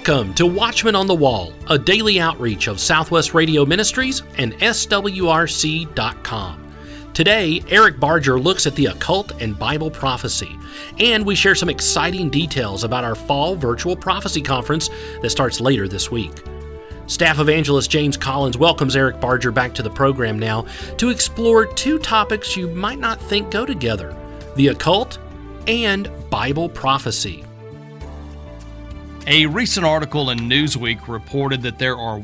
Welcome to Watchmen on the Wall, a daily outreach of Southwest Radio Ministries and SWRC.com. Today, Eric Barger looks at the occult and Bible prophecy, and we share some exciting details about our fall virtual prophecy conference that starts later this week. Staff Evangelist James Collins welcomes Eric Barger back to the program now to explore two topics you might not think go together: the occult and Bible prophecy. A recent article in Newsweek reported that there are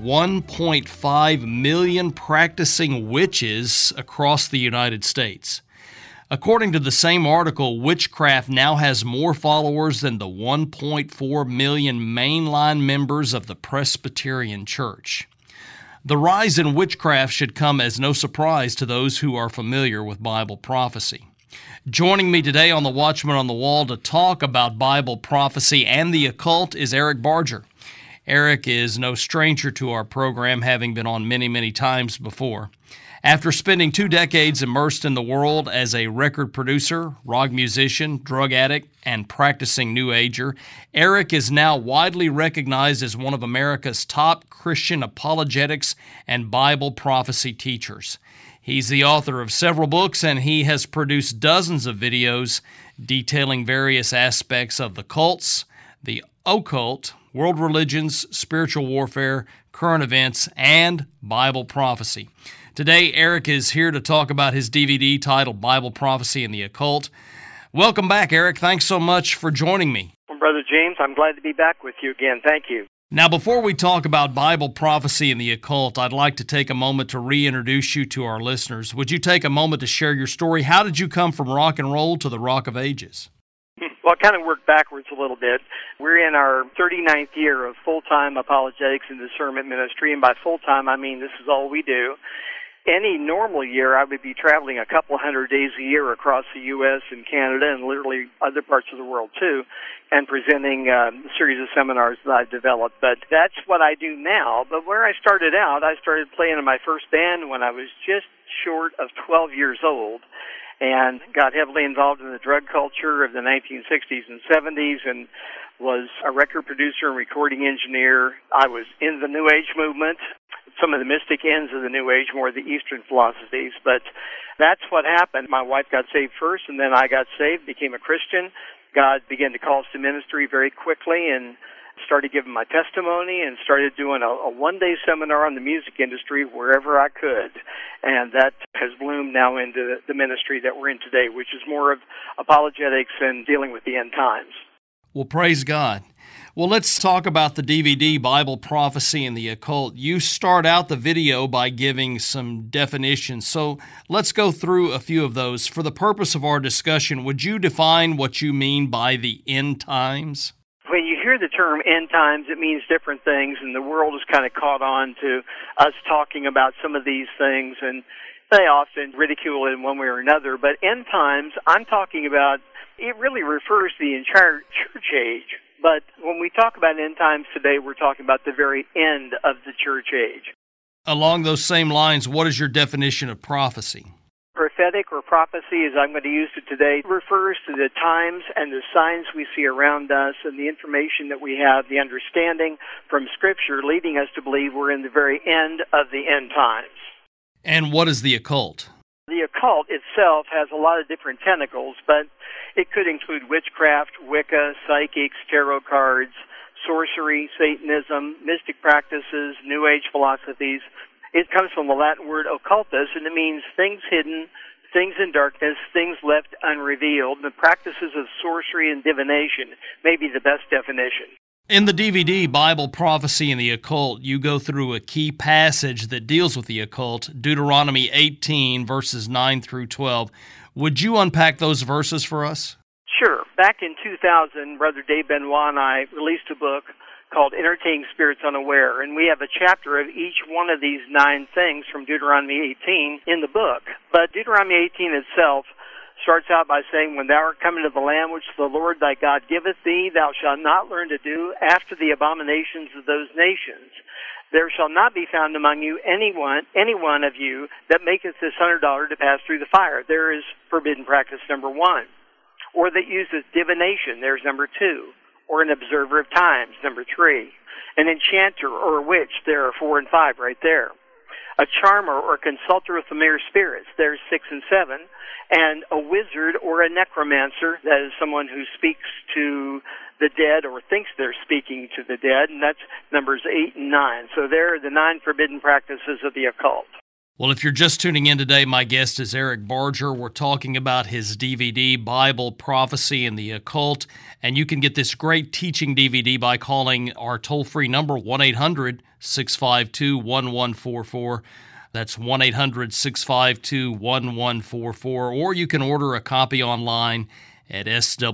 1.5 million practicing witches across the United States. According to the same article, witchcraft now has more followers than the 1.4 million mainline members of the Presbyterian Church. The rise in witchcraft should come as no surprise to those who are familiar with Bible prophecy. Joining me today on the Watchman on the Wall to talk about Bible prophecy and the occult is Eric Barger. Eric is no stranger to our program, having been on many times before. After spending 2 decades immersed in the world as a record producer, rock musician, drug addict, and practicing New Ager, Eric is now widely recognized as one of America's top Christian apologetics and Bible prophecy teachers. He's the author of several books, and he has produced dozens of videos detailing various aspects of the cults, the occult, world religions, spiritual warfare, current events, and Bible prophecy. Today, Eric is here to talk about his DVD titled Bible Prophecy and the Occult. Welcome back, Eric. Thanks so much for joining me. Well, Brother James, I'm glad to be back with you again. Thank you. Now, before we talk about Bible prophecy and the occult, I'd like to take a moment to reintroduce you to our listeners. Would you take a moment to share your story? How did you come from rock and roll to the Rock of Ages? Well, I kind of worked backwards a little bit. We're in our 39th year of full-time apologetics and discernment ministry, and by full-time, I mean this is all we do. Any normal year, I would be traveling a couple hundred days a year across the U.S. and Canada and literally other parts of the world, too, and presenting a series of seminars that I've developed. But that's what I do now. But where I started out, I started playing in my first band when I was just short of 12 years old and got heavily involved in the drug culture of the 1960s and 70s and was a record producer and recording engineer. I was in the New Age movement, some of the mystic ends of the New Age, more the Eastern philosophies. But that's what happened. My wife got saved first, and then I got saved, became a Christian. God began to call us to ministry very quickly and started giving my testimony and started doing a one-day seminar on the music industry wherever I could. And that has bloomed now into the ministry that we're in today, which is more of apologetics and dealing with the end times. Well, praise God. Well, let's talk about the DVD, Bible Prophecy and the Occult. You start out the video by giving some definitions, so let's go through a few of those. For the purpose of our discussion, would you define what you mean by the end times? When you hear the term end times, it means different things, and the world has kind of caught on to us talking about some of these things, and they often ridicule it in one way or another. But end times, I'm talking about, it really refers to the entire church age. But when we talk about end times today, we're talking about the very end of the church age. Along those same lines, what is your definition of prophecy? Prophetic or prophecy, as I'm going to use it today, refers to the times and the signs we see around us and the information that we have, the understanding from Scripture leading us to believe we're in the very end of the end times. And what is the occult? The occult itself has a lot of different tentacles, but it could include witchcraft, Wicca, psychics, tarot cards, sorcery, Satanism, mystic practices, New Age philosophies. It comes from the Latin word occultus, and it means things hidden, things in darkness, things left unrevealed. The practices of sorcery and divination may be the best definition. In the DVD, Bible Prophecy and the Occult, you go through a key passage that deals with the occult, Deuteronomy 18, verses 9 through 12. Would you unpack those verses for us? Sure. Back in 2000, Brother Dave Benoit and I released a book called Entertaining Spirits Unaware, and we have a chapter of each one of these 9 things from Deuteronomy 18 in the book. But Deuteronomy 18 itself starts out by saying, When thou art come into the land which the Lord thy God giveth thee, thou shalt not learn to do after the abominations of those nations. There shall not be found among you any one of you that maketh his son or daughter to pass through the fire. There is forbidden practice number 1. Or that uses divination, there's number 2. Or an observer of times, number 3. An enchanter or a witch, there are 4 and 5 right there. A charmer or consulter with familiar spirits, there's 6 and 7. And a wizard or a necromancer, that is someone who speaks to the dead or thinks they're speaking to the dead, and that's numbers 8 and 9. So there are the 9 forbidden practices of the occult. Well, if you're just tuning in today, my guest is Eric Barger. We're talking about his DVD, Bible, Prophecy, and the Occult. And you can get this great teaching DVD by calling our toll-free number, 1-800-652-1144. That's 1-800-652-1144. Or you can order a copy online at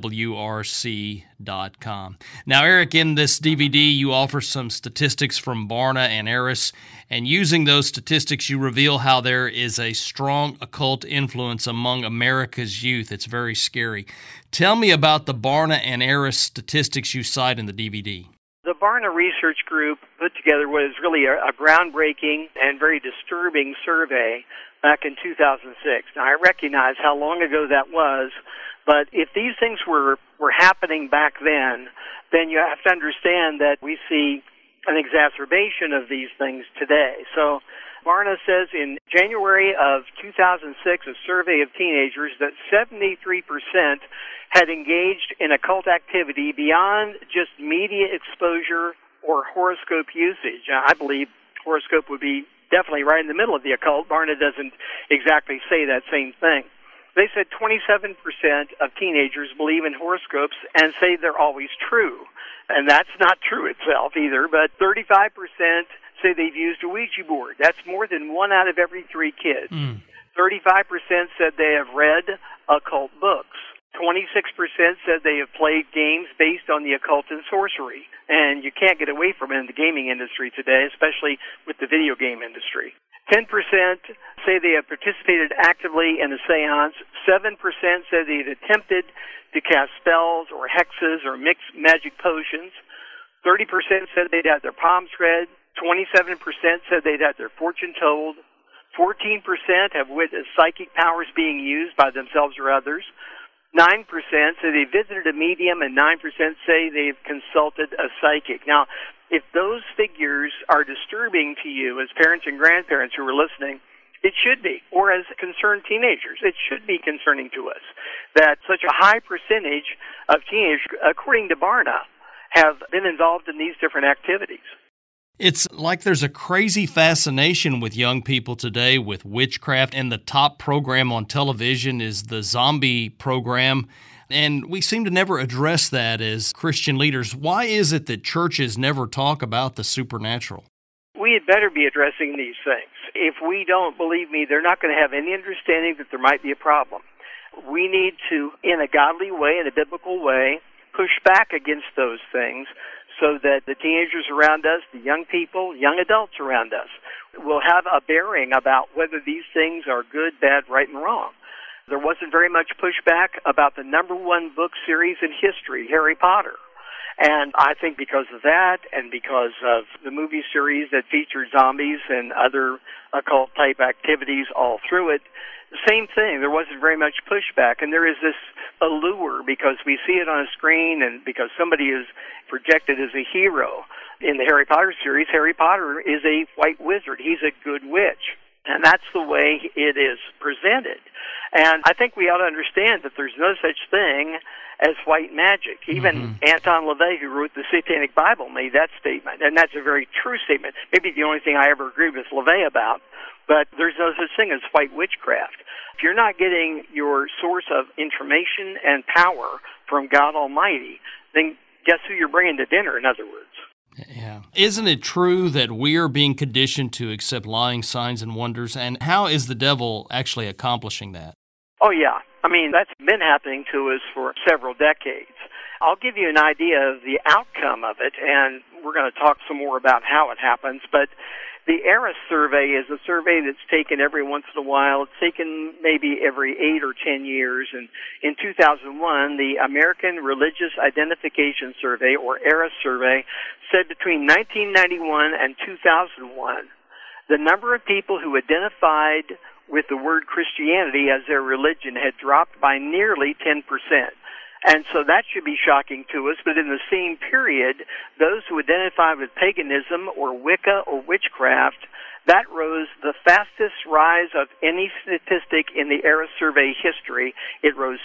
swrc.com. Now, Eric, in this DVD, you offer some statistics from Barna and Eris, and using those statistics, you reveal how there is a strong occult influence among America's youth. It's very scary. Tell me about the Barna and Eris statistics you cite in the DVD. The Barna Research Group put together what is really a groundbreaking and very disturbing survey back in 2006. Now, I recognize how long ago that was, but if these things were happening back then you have to understand that we see an exacerbation of these things today. So Barna says in January of 2006, a survey of teenagers, that 73% had engaged in occult activity beyond just media exposure or horoscope usage. I believe horoscope would be definitely right in the middle of the occult. Barna doesn't exactly say that same thing. They said 27% of teenagers believe in horoscopes and say they're always true. And that's not true itself either, but 35% say they've used a Ouija board. That's more than 1 out of every 3 kids. 35% said they have read occult books. 26% said they have played games based on the occult and sorcery. And you can't get away from it in the gaming industry today, especially with the video game industry. 10% say they have participated actively in a seance. 7% said they had attempted to cast spells or hexes or mix magic potions. 30% said they'd had their palms read. 27% said they'd had their fortune told. 14% have witnessed psychic powers being used by themselves or others. 9% say they visited a medium, and 9% say they've consulted a psychic. Now, if those figures are disturbing to you as parents and grandparents who are listening, it should be, or as concerned teenagers, it should be concerning to us that such a high percentage of teenagers, according to Barna, have been involved in these different activities. It's like there's a crazy fascination with young people today with witchcraft, and the top program on television is the zombie program, and we seem to never address that as Christian leaders. Why is it that churches never talk about the supernatural? We had better be addressing these things. If we don't, believe me, they're not going to have any understanding that there might be a problem. We need to, in a godly way, in a biblical way, push back against those things so that the teenagers around us, the young people, young adults around us, will have a bearing about whether these things are good, bad, right, and wrong. There wasn't very much pushback about the #1 book series in history, Harry Potter. And I think because of that and because of the movie series that featured zombies and other occult-type activities all through it, the same thing. There wasn't very much pushback. And there is this allure because we see it on a screen and because somebody is projected as a hero. In the Harry Potter series, Harry Potter is a white wizard. He's a good witch. And that's the way it is presented. And I think we ought to understand that there's no such thing as white magic. Even Anton LaVey, who wrote the Satanic Bible, made that statement. And that's a very true statement. Maybe the only thing I ever agreed with LaVey about. But there's no such thing as white witchcraft. If you're not getting your source of information and power from God Almighty, then guess who you're bringing to dinner, in other words? Yeah. Isn't it true that we are being conditioned to accept lying signs and wonders? And how is the devil actually accomplishing that? Oh, yeah. I mean, that's been happening to us for several decades. I'll give you an idea of the outcome of it, and we're going to talk some more about how it happens. But the Eris survey is a survey that's taken every once in a while. It's taken maybe every 8 or 10 years. And in 2001, the American Religious Identification Survey, or Eris survey, said between 1991 and 2001, the number of people who identified with the word Christianity as their religion had dropped by nearly 10%. And so that should be shocking to us. But in the same period, those who identify with paganism or Wicca or witchcraft, that rose the fastest rise of any statistic in the ERA survey history. It rose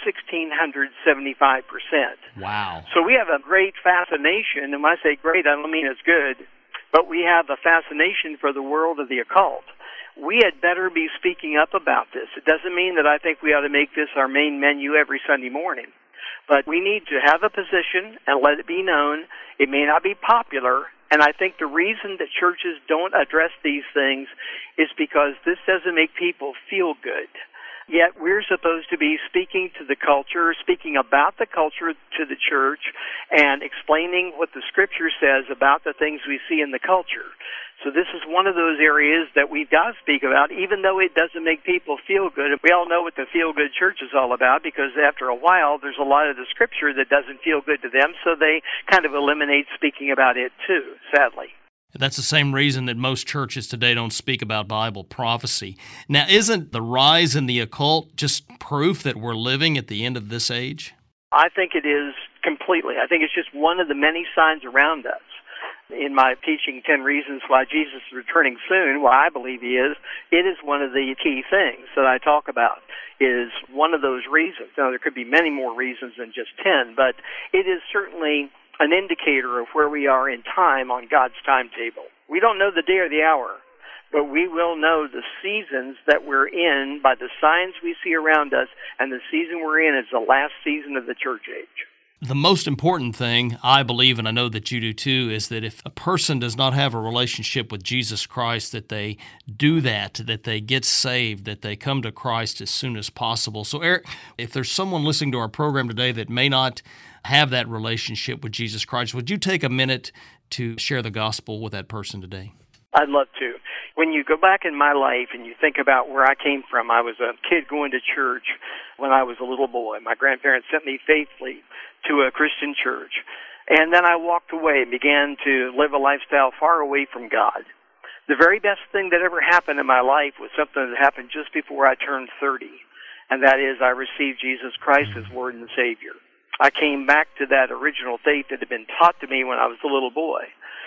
1,675%. Wow. So we have a great fascination, and when I say great, I don't mean it's good, but we have a fascination for the world of the occult. We had better be speaking up about this. It doesn't mean that I think we ought to make this our main menu every Sunday morning. But we need to have a position and let it be known. It may not be popular, and I think the reason that churches don't address these things is because this doesn't make people feel good. Yet we're supposed to be speaking to the culture, speaking about the culture to the church, and explaining what the Scripture says about the things we see in the culture. So this is one of those areas that we've got to speak about, even though it doesn't make people feel good. We all know what the feel-good church is all about, because after a while, there's a lot of the Scripture that doesn't feel good to them, so they kind of eliminate speaking about it too, sadly. That's the same reason that most churches today don't speak about Bible prophecy. Now, isn't the rise in the occult just proof that we're living at the end of this age? I think it is completely. I think it's just one of the many signs around us. In my teaching 10 Reasons Why Jesus is Returning Soon, why I believe he is, it is one of the key things that I talk about, is one of those reasons. Now, there could be many more reasons than just 10, but it is certainly an indicator of where we are in time on God's timetable. We don't know the day or the hour, but we will know the seasons that we're in by the signs we see around us, and the season we're in is the last season of the church age. The most important thing, I believe, and I know that you do too, is that if a person does not have a relationship with Jesus Christ, that they do that they get saved, that they come to Christ as soon as possible. So, Eric, if there's someone listening to our program today that may not have that relationship with Jesus Christ, would you take a minute to share the gospel with that person today? I'd love to. When you go back in my life and you think about where I came from, I was a kid going to church when I was a little boy. My grandparents sent me faithfully to a Christian church. And then I walked away and began to live a lifestyle far away from God. The very best thing that ever happened in my life was something that happened just before I turned 30. And that is I received Jesus Christ as Lord and Savior. I came back to that original faith that had been taught to me when I was a little boy.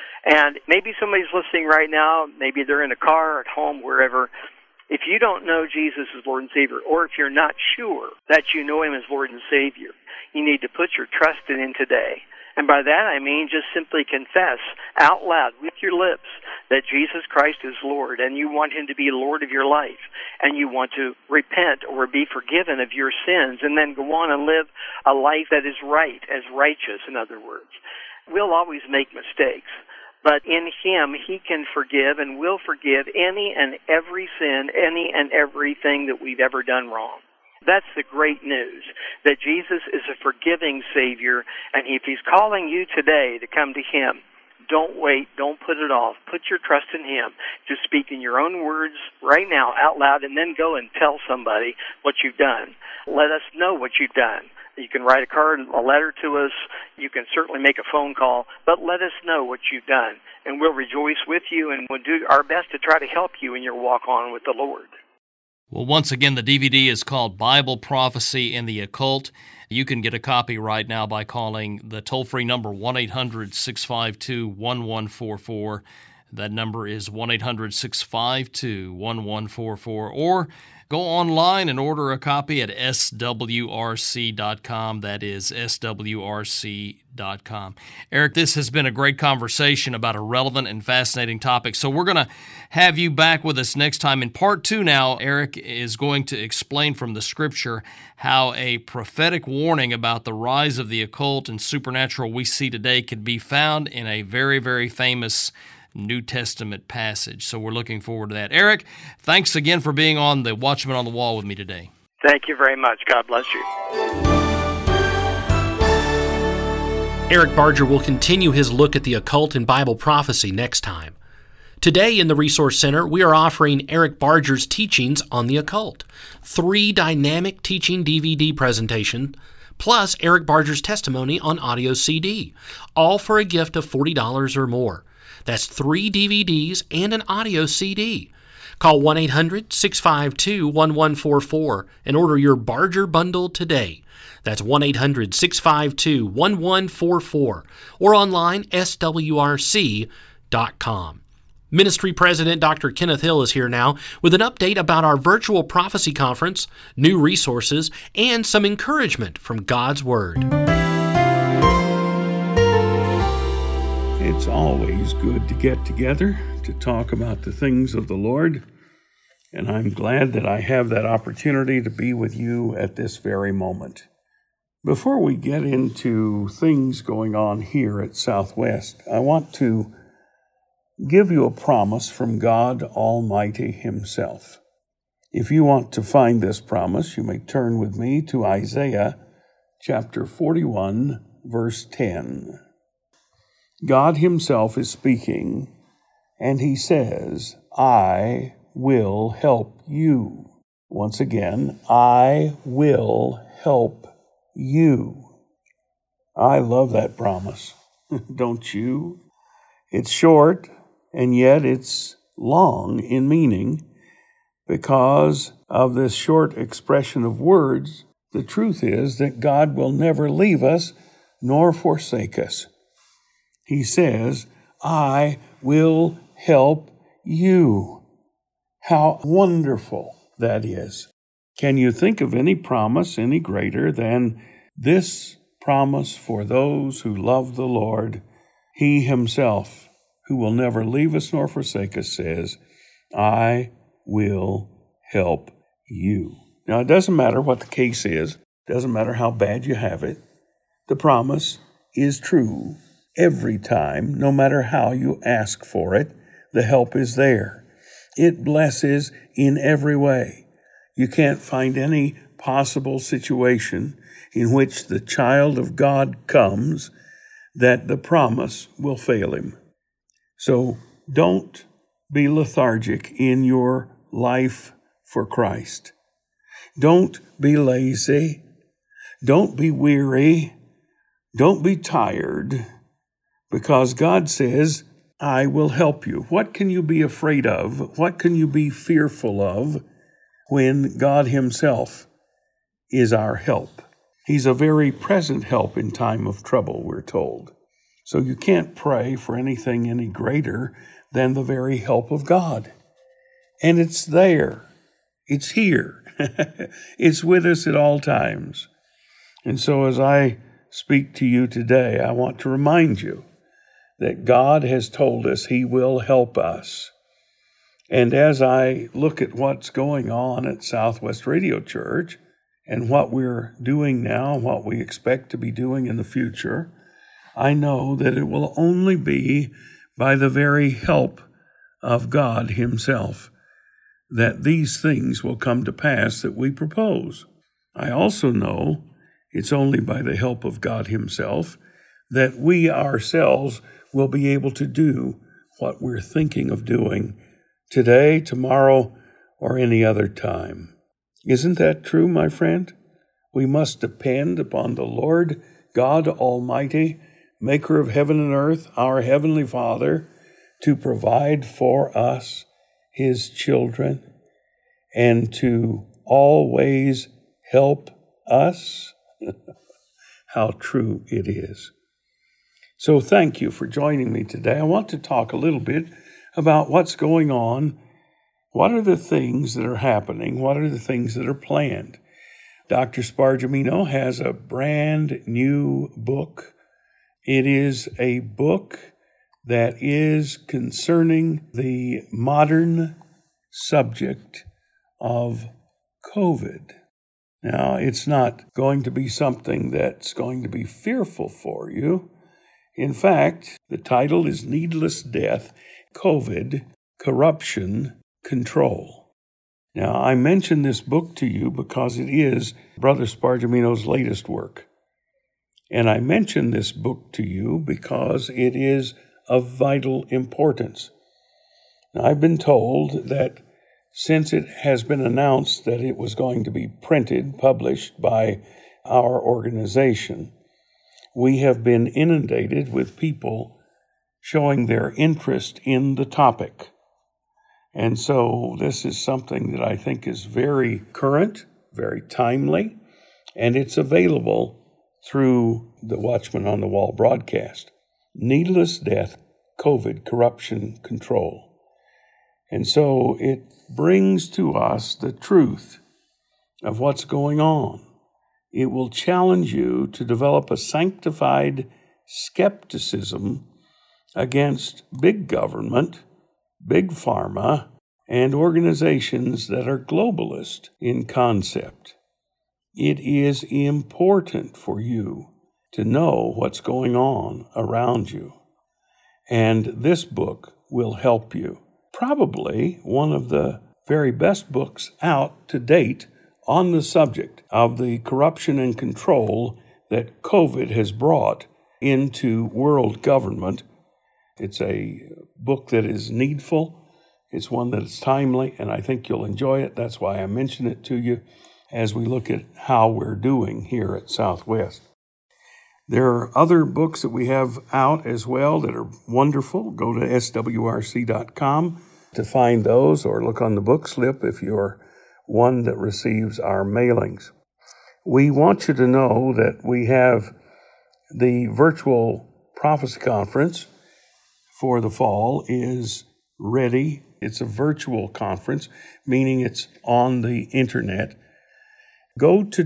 And maybe somebody's listening right now, maybe they're in a car or at home, wherever. If you don't know Jesus as Lord and Savior, or if you're not sure that you know him as Lord and Savior, you need to put your trust in him today. And by that I mean just simply confess out loud with your lips that Jesus Christ is Lord, and you want him to be Lord of your life, and you want to repent or be forgiven of your sins, and then go on and live a life that is right, as righteous, in other words. We'll always make mistakes, but in him he can forgive and will forgive any and every sin, any and everything that we've ever done wrong. That's the great news, that Jesus is a forgiving Savior, and if he's calling you today to come to him, don't wait, don't put it off. Put your trust in him. Just speak in your own words right now out loud, and then go and tell somebody what you've done. Let us know what you've done. You can write a card, a letter to us. You can certainly make a phone call, but let us know what you've done, and we'll rejoice with you, and we'll do our best to try to help you in your walk on with the Lord. Well, once again, the DVD is called Bible Prophecy and the Occult. You can get a copy right now by calling the toll-free number 1-800-652-1144. That number is 1-800-652-1144. Or go online and order a copy at swrc.com. That is swrc.com. Eric, this has been a great conversation about a relevant and fascinating topic. So we're going to have you back with us next time. In part 2 now, Eric is going to explain from the Scripture how a prophetic warning about the rise of the occult and supernatural we see today could be found in a very, very famous New Testament passage. So we're looking forward to that. Eric, thanks again for being on the Watchman on the Wall with me today. Thank you very much. God bless you. Eric Barger will continue his look at the occult and Bible prophecy next time. Today in the Resource Center, we are offering Eric Barger's teachings on the occult, 3 dynamic teaching DVD presentations, plus Eric Barger's testimony on audio CD, all for a gift of $40 or more. That's 3 DVDs and an audio CD. Call 1-800-652-1144 and order your Barger bundle today. That's 1-800-652-1144 or online swrc.com. Ministry President Dr. Kenneth Hill is here now with an update about our virtual prophecy conference, new resources, and some encouragement from God's Word. It's always good to get together to talk about the things of the Lord, and I'm glad that I have that opportunity to be with you at this very moment. Before we get into things going on here at Southwest, I want to give you a promise from God Almighty Himself. If you want to find this promise, you may turn with me to Isaiah chapter 41, verse 10. God Himself is speaking, and He says, I will help you. Once again, I will help you. I love that promise, don't you? It's short, and yet it's long in meaning. Because of this short expression of words, the truth is that God will never leave us nor forsake us. He says, I will help you. How wonderful that is. Can you think of any promise any greater than this promise for those who love the Lord? He Himself, who will never leave us nor forsake us, says, I will help you. Now, it doesn't matter what the case is. It doesn't matter how bad you have it. The promise is true every time, no matter how you ask for it. The help is there. It blesses in every way. You can't find any possible situation in which the child of God comes that the promise will fail him. So don't be lethargic in your life for Christ. Don't be lazy. Don't be weary. Don't be tired, because God says, I will help you. What can you be afraid of? What can you be fearful of when God Himself is our help? He's a very present help in time of trouble, we're told. So you can't pray for anything any greater than the very help of God. And it's there. It's here. It's with us at all times. And so as I speak to you today, I want to remind you that God has told us He will help us. And as I look at what's going on at Southwest Radio Church and what we're doing now, what we expect to be doing in the future, I know that it will only be by the very help of God Himself that these things will come to pass that we propose. I also know it's only by the help of God Himself that we ourselves will be able to do what we're thinking of doing today, tomorrow, or any other time. Isn't that true, my friend? We must depend upon the Lord God Almighty, Maker of heaven and earth, our Heavenly Father, to provide for us, His children, and to always help us. How true it is. So thank you for joining me today. I want to talk a little bit about what's going on. What are the things that are happening? What are the things that are planned? Dr. Spargimino has a brand new book. It is a book that is concerning the modern subject of COVID. Now, it's not going to be something that's going to be fearful for you. In fact, the title is Needless Death, COVID, Corruption, Control. Now, I mention this book to you because it is Brother Spargimino's latest work. And I mention this book to you because it is of vital importance. Now, I've been told that since it has been announced that it was going to be published by our organization, we have been inundated with people showing their interest in the topic. And so this is something that I think is very current, very timely, and it's available through the Watchman on the Wall broadcast. Needless Death, COVID Corruption Control. And so it brings to us the truth of what's going on. It will challenge you to develop a sanctified skepticism against big government, big pharma, and organizations that are globalist in concept. It is important for you to know what's going on around you. And this book will help you. Probably one of the very best books out to date on the subject of the corruption and control that COVID has brought into world government. It's a book that is needful. It's one that is timely, and I think you'll enjoy it. That's why I mention it to you as we look at how we're doing here at Southwest. There are other books that we have out as well that are wonderful. Go to swrc.com to find those, or look on the book slip if you're one that receives our mailings. We want you to know that we have the virtual prophecy conference for the fall is ready. It's a virtual conference, meaning it's on the internet. Go to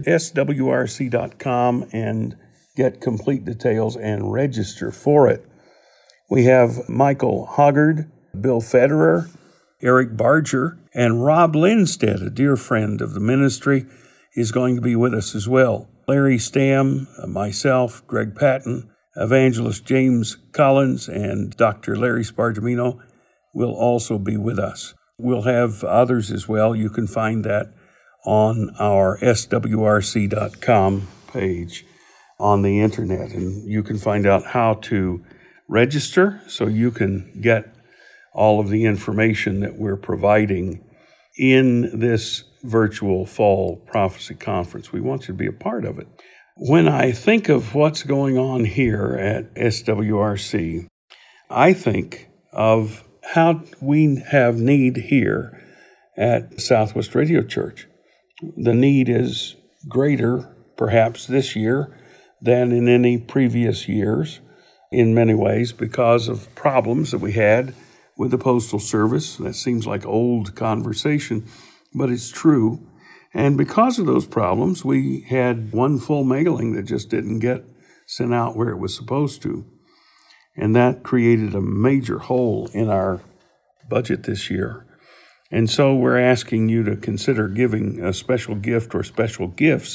swrc.com and get complete details and register for it. We have Michael Hoggard, Bill Federer, Eric Barger, and Rob Lindstedt, a dear friend of the ministry, is going to be with us as well. Larry Stamm, myself, Greg Patton, Evangelist James Collins, and Dr. Larry Spargimino will also be with us. We'll have others as well. You can find that on our swrc.com page on the internet, and you can find out how to register so you can get all of the information that we're providing in this virtual fall prophecy conference. We want you to be a part of it. When I think of what's going on here at SWRC, I think of how we have need here at Southwest Radio Church. The need is greater, perhaps this year, than in any previous years in many ways because of problems that we had with the Postal Service. That seems like old conversation, but it's true. And because of those problems, we had one full mailing that just didn't get sent out where it was supposed to. And that created a major hole in our budget this year. And so we're asking you to consider giving a special gift or special gifts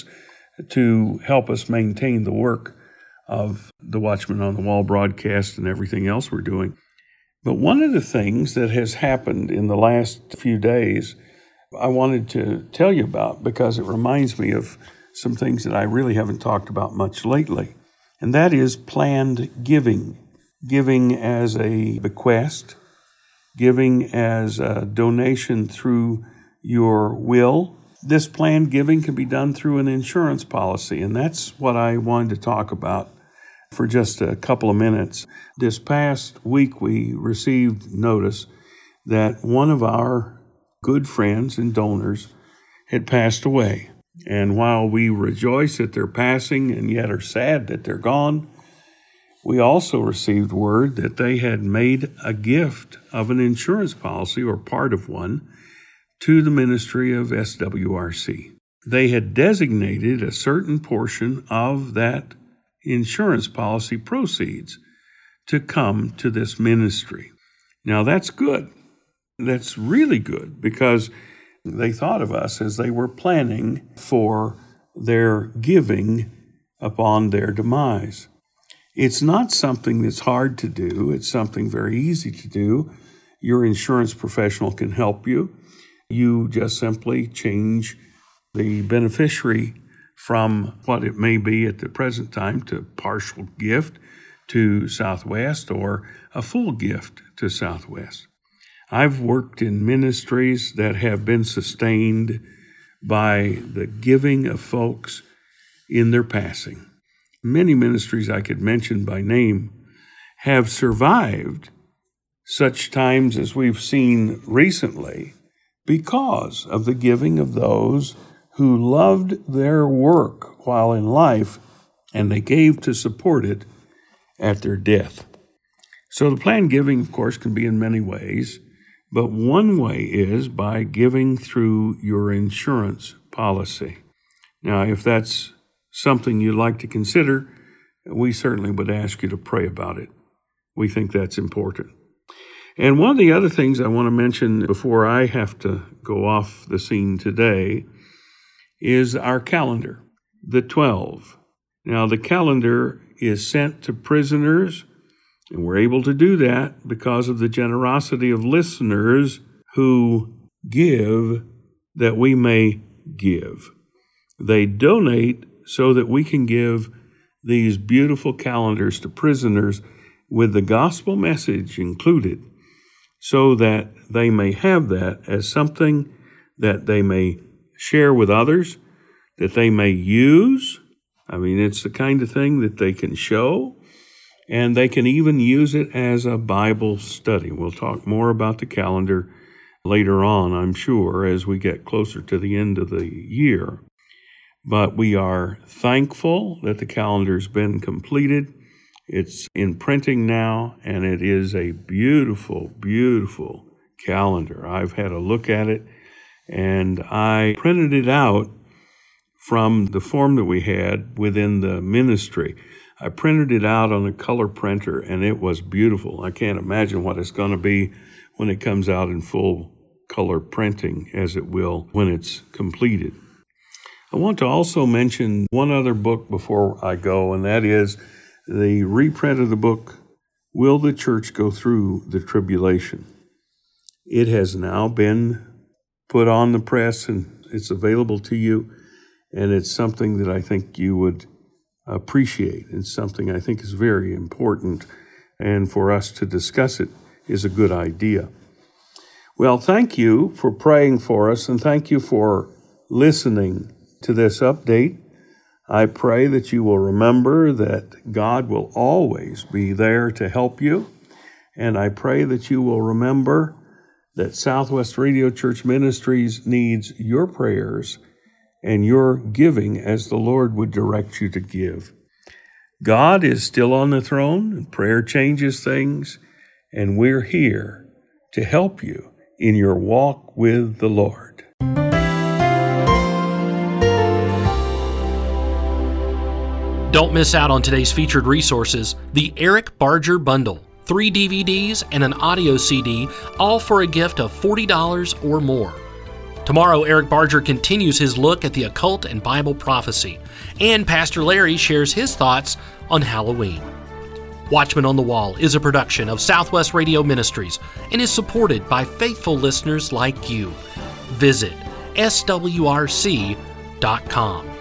to help us maintain the work of the Watchman on the Wall broadcast and everything else we're doing. But one of the things that has happened in the last few days, I wanted to tell you about because it reminds me of some things that I really haven't talked about much lately, and that is planned giving. Giving as a bequest, giving as a donation through your will. This planned giving can be done through an insurance policy, and that's what I wanted to talk about for just a couple of minutes. This past week, we received notice that one of our good friends and donors had passed away. And while we rejoice at their passing and yet are sad that they're gone, we also received word that they had made a gift of an insurance policy or part of one to the ministry of SWRC. They had designated a certain portion of that insurance policy proceeds to come to this ministry. Now that's good. That's really good because they thought of us as they were planning for their giving upon their demise. It's not something that's hard to do. It's something very easy to do. Your insurance professional can help you. You just simply change the beneficiary from what it may be at the present time to partial gift to Southwest or a full gift to Southwest. I've worked in ministries that have been sustained by the giving of folks in their passing. Many ministries I could mention by name have survived such times as we've seen recently because of the giving of those who loved their work while in life, and they gave to support it at their death. So the planned giving, of course, can be in many ways, but one way is by giving through your insurance policy. Now, if that's something you'd like to consider, we certainly would ask you to pray about it. We think that's important. And one of the other things I want to mention before I have to go off the scene today is our calendar, the 12. Now, the calendar is sent to prisoners, and we're able to do that because of the generosity of listeners who give that we may give. They donate so that we can give these beautiful calendars to prisoners with the gospel message included, so that they may have that as something that they may share with others, that they may use. I mean, it's the kind of thing that they can show, and they can even use it as a Bible study. We'll talk more about the calendar later on, I'm sure, as we get closer to the end of the year. But we are thankful that the calendar's been completed. It's in printing now, and it is a beautiful, beautiful calendar. I've had a look at it, and I printed it out from the form that we had within the ministry. I printed it out on a color printer, and it was beautiful. I can't imagine what it's going to be when it comes out in full color printing, as it will when it's completed. I want to also mention one other book before I go, and that is the reprint of the book, Will the Church Go Through the Tribulation? It has now been put on the press, and it's available to you, and it's something that I think you would appreciate. It's something I think is very important, and for us to discuss it is a good idea. Well, thank you for praying for us, and thank you for listening to this update. I pray that you will remember that God will always be there to help you, and I pray that you will remember that Southwest Radio Church Ministries needs your prayers and your giving as the Lord would direct you to give. God is still on the throne, and prayer changes things, and we're here to help you in your walk with the Lord. Don't miss out on today's featured resources, the Eric Barger Bundle, 3 DVDs and an audio CD, all for a gift of $40 or more. Tomorrow, Eric Barger continues his look at the occult and Bible prophecy, and Pastor Larry shares his thoughts on Halloween. Watchman on the Wall is a production of Southwest Radio Ministries and is supported by faithful listeners like you. Visit swrc.com.